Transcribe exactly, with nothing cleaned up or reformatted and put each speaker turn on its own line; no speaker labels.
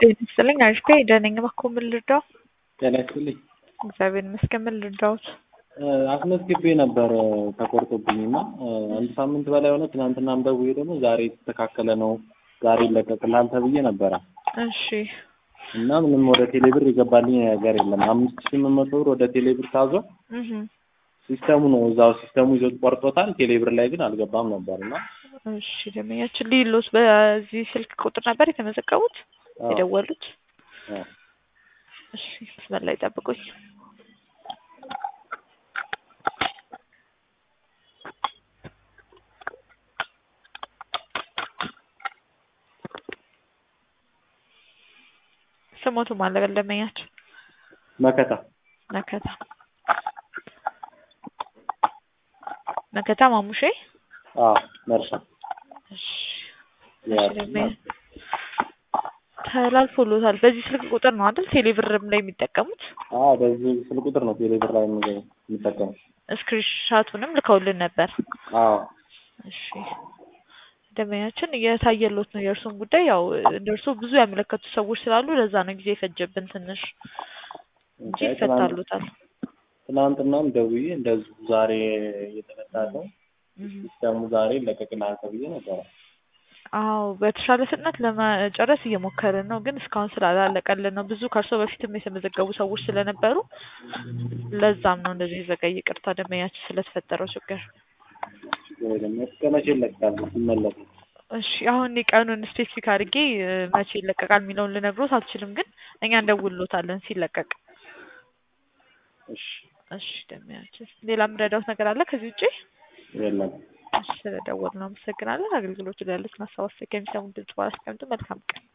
ጤና ይስጥልኝ አሪፍ ደህና ነኝ። እባክዎ ምን ልርዳው?
ጤና ይስጥልኝ።
እግዚአብሔር ይመስገን። ምን ልርዳዎት?
አስመዝግቤ ነበር ተቆርጦብኝና አንድ ሳምንት በላይ ሆነ። ትናንትናም ደውዬ ደግሞ ዛሬ የተስተካከለ ነው ዛሬ ይለቀቅልሃል ተብዬ ነበረ።
እሺ
እና ምንም ወደ ቴሌብር የገባልኝ ነገር የለም። አምስት ሺህ ስምንት መቶ ብር ወደ ቴሌብር ታዞ
እህ
ሲስተሙ ነው እዛው ሲስተሙ ይዞት ቆርጦታል። ቴሌብር ላይ ግን አልገባም ነበርና
እሺ ደመኛችን ሊሎስ በዚህ ስልክ ቁጥር ነበር የተመዘገቡት የደወሉት?
አዎ
እሺ መስመር ላይ ጠብቁኝ። ስሞቱ ማለት ደመኛችን
መከታ
መከታ መከታ ማሙሼ
አዎ መርሻ
እሺ ተላልፎሎታል። በዚህ ስልክ ቁጥር ነው አይደል ቴሌብርም ላይ የሚጠቀሙት?
አዎ በዚህ ስልክ ቁጥር ነው ቴሌብር ላይ የሚጠቀሙት።
ስክሪንሻቱንም ልከውልን ነበር።
አዎ
እሺ ደመኛችን እየታየሎት ነው የእርሱን ጉዳይ። ያው እንደርሱ ብዙ ያመለከቱ ሰዎች ስላሉ ለዛ ነው ጊዜ የፈጀብን ትንሽ እንጂ ይፈታሉታል።
ትናንትናም ደውዬ እንደዚሁ ዛሬ እየተፈታለው ሲስተሙ ዛሬ ይለቀቅልሃል ተብዬ ነበር።
አዎ በተሻለ ፍጥነት ለመጨረስ እየሞከርን ነው፣ ግን እስካሁን ስላላለቀልን ነው። ብዙ ከእርሶ በፊትም የተመዘገቡ ሰዎች ስለነበሩ ለዛም ነው እንደዚህ ዘገየ። ይቅርታ ደመኛችን ስለተፈጠረው ችግር።
መቼ ይለቀቃል ሲመለስ?
እሺ አሁን ቀኑን ስፔሲፊክ አድርጌ መቼ ይለቀቃል የሚለውን ልነግሮት አልችልም፣ ግን እኛ እንደውልሎታለን ሲለቀቅ።
እሺ
እሺ ደመኛችን ሌላ የምረዳዎት ነገር አለ ከዚህ ውጪ?
የለም።
እሺ ስለደወልን አመሰግናለን። አገልግሎቱ ላይ ያሉትን ሀሳብ አስተያየት ከሚሰሙ ድምጽ ባላስቀምጡ መልካም ቀን።